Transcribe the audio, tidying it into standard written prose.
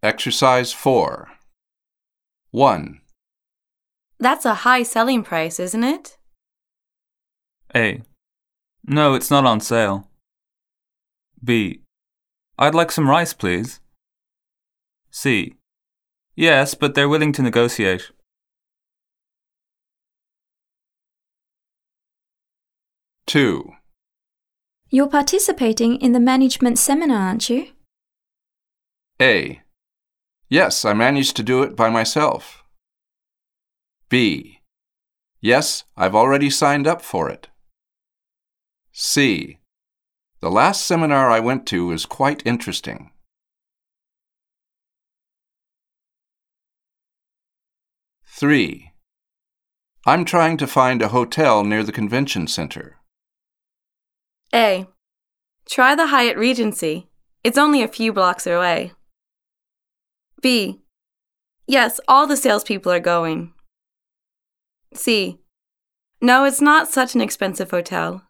Exercise 4. 1, That's a high selling price, isn't it? A. No, it's not on sale. B. I'd like some rice, please. C. Yes, but they're willing to negotiate. 2, You're participating in the management seminar, aren't you? A. Yes, I managed to do it by myself. B. Yes, I've already signed up for it. C. The last seminar I went to was quite interesting. 3. I'm trying to find a hotel near the convention center. A. Try the Hyatt Regency. It's only a few blocks away. B. Yes, all the salespeople are going. C. No, it's not such an expensive hotel.